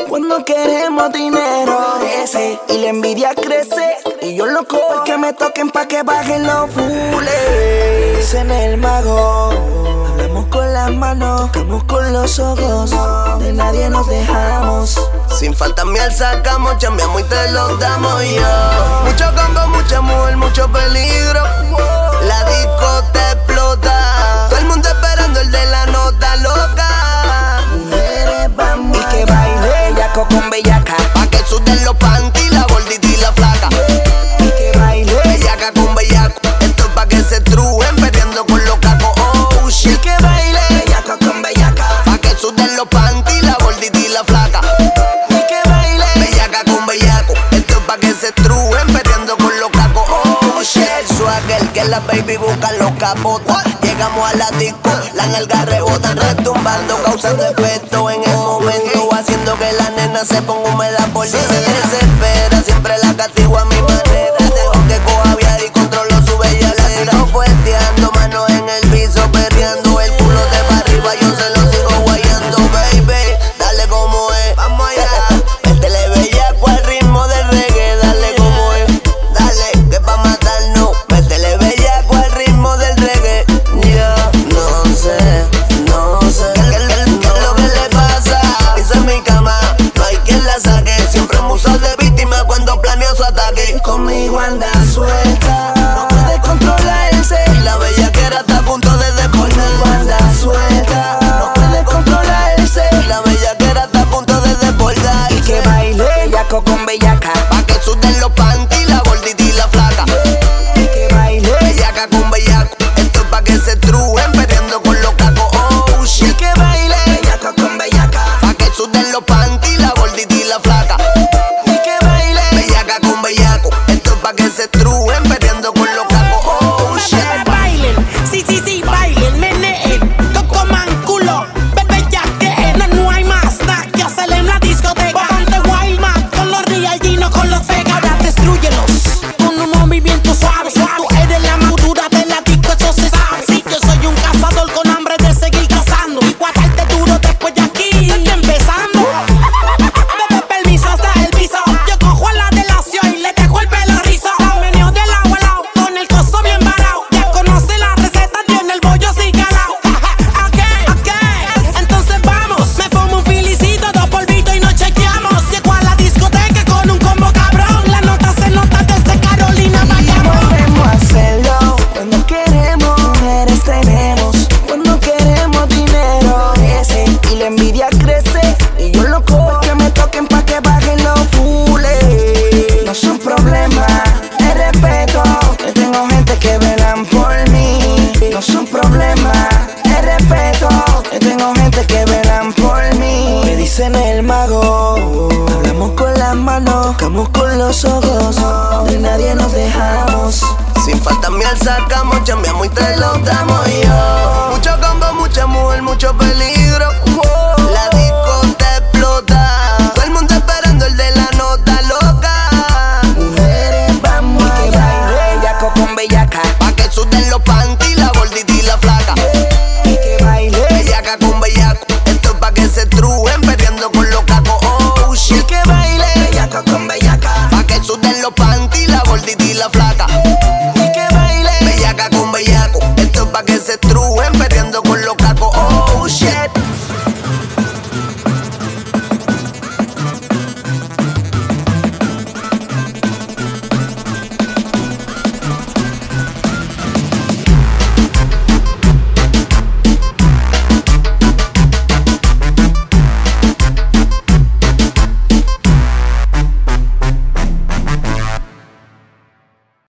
Cuando queremos dinero y la envidia crece, y yo loco porque me toquen pa' que bajen los fules. Dicen el mago, hablamos con las manos, tocamos con los ojos, de nadie nos dejamos. Sin falta miel sacamos, chambeamos y te lo damos yo. Mucho combo, mucha mujer, mucho peligro. La disco te explota, todo el mundo esperando el de la nota loca. Mujeres vamos y que baile yaco con bellaca, pa' que suden los panty, la gordita y la flaca. y que baile Bellaca con bellaco, esto es pa' que se truen perdiendo con los cacos. Oh y shit, que baile yaco con bellaca, pa' que suden los panty, la gordita y la flaca. y que baile Bellaca con bellaco, esto es pa' que se truen perdiendo con los cacos. Oh shit, swagger que la baby buscan los capotas. Llegamos a la disco, la nalga rebotan, retumbando, causando efecto en el momento, haciendo que la nena se ponga húmeda por dentro. Se desespera, siempre la castigo a mi manera. Dejo que coja viaje y controlo su bella ladera. Sigo fuerteando, manos en el piso, perreando el culo de para arriba, yo se lo sigo guayando, baby. Dale como es, vamos allá. Métele bellaco al ritmo del reggae, dale como es. Dale, que pa' matarnos. Métele bellaco al ritmo del reggae. Yo no sé ¿Qué es lo que le pasa? Esa es mi cama, no hay quien la saque. Siempre musa de víctima cuando planeo su ataque. conmigo anda suelta, no puede controlarse, Y la bellaquera está a punto de conmigo desbordar. anda suelta, no puede controlarse, Y la bellaquera está a punto de desbordar. y que baile yaco con bellaca, Pa' que suden los panty, la gordita y la flaca. y que baile Bellaca con bellaco, esto es pa' que se truen perdiendo con los cacos. Oh y shit, que baile yaco con bellaca, pa' que suden los panty, la gordita y la flaca. y que baile Bellaca con bellaco, esto es pa' que se truen perdiendo con los cacos. Oh shit. Bailen, sí, sí, sí, bailen, meneen, cocoman, culo, bebé ya que no hay más nada que hacer en la discoteca. Ponte Wildman con los Real G, no con los Vega. Ahora destruyelos con un movimiento suave. Tú eres la madura de la disco, eso se sabe. Sí, yo soy un cazador con hambre de seguir cazando y guardarte duro después de aquí. Estoy empezando. Bebe permiso hasta el piso. Yo cojo a la delación y le dejo el pelo rizo. La meneo del agua al lado, con el coso bien varado. Ya conoce la receta, tiene el bollo así calao. Ok, entonces vamos. Me fumo un filicito, dos polvitos y nos chequeamos. Llego a la discoteca con un combo cabrón. La nota se nota desde Carolina Bayamón. volvemos a hacerlo. Cuando queremos mujeres tenemos, cuando queremos dinero y la envidia crece, y yo loco porque me toquen pa' que bajen los fules. No son problemas, es respeto, yo tengo gente que velan por mí. No son problemas, es respeto, yo tengo gente que velan por mí. Me dicen el mago, hablamos con las manos, tocamos con los ojos, de nadie nos dejamos. Sin falta miel sacamos, chambeamos y te lo damos yo. Mucho combo, mucha mujer, mucho peligro.